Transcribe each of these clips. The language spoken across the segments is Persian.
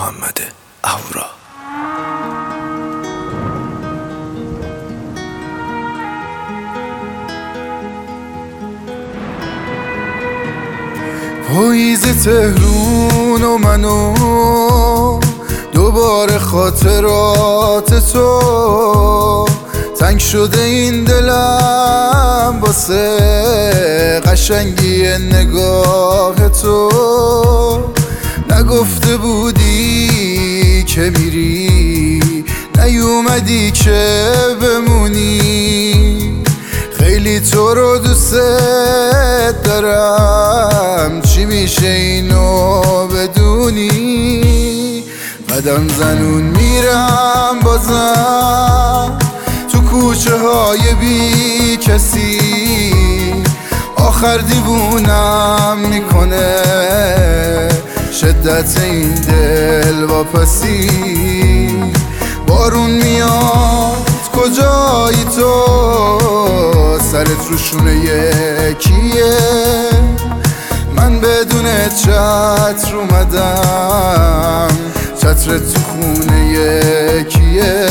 محمد اهورا. پاییز تهرون و منو دوباره خاطرات تو تنگ شده این دلم واسه قشنگی نگاه تو. نگفته بودی که میری، نیومدی که بمونی. خیلی تو رو دوست دارم، چی میشه اینو بدونی؟ قدم زنون میرم بازم تو کوچه های بی کسی، آخر دیوونم میکنه شدت این دل واپسی. بارون میاد کجایی تو، سرت رو شونه یکیه، من بدون چتر اومدم، چترت تو خونه یکیه.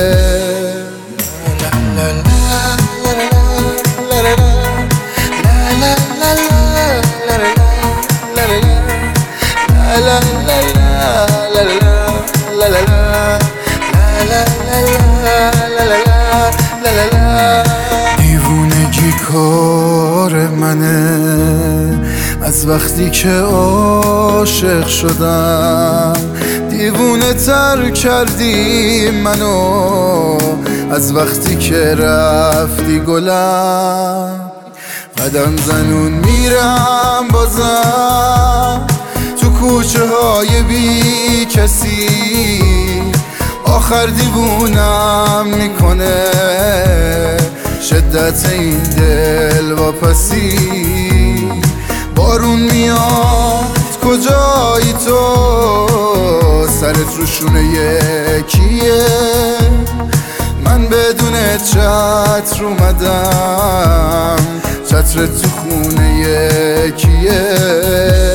دیوونگی کار منه از وقتی که عاشق شدم، دیوونه تر کردی منو از وقتی که رفتی گلم. قدم زنون میرم بازم تو کوچه های بی کسی، آخر دیوونم میکنه شدت این دل واپسی. بارون میاد کجایی تو، سرت رو شونه یکیه، من بدون چتر اومدم، چترت تو خونه یکیه.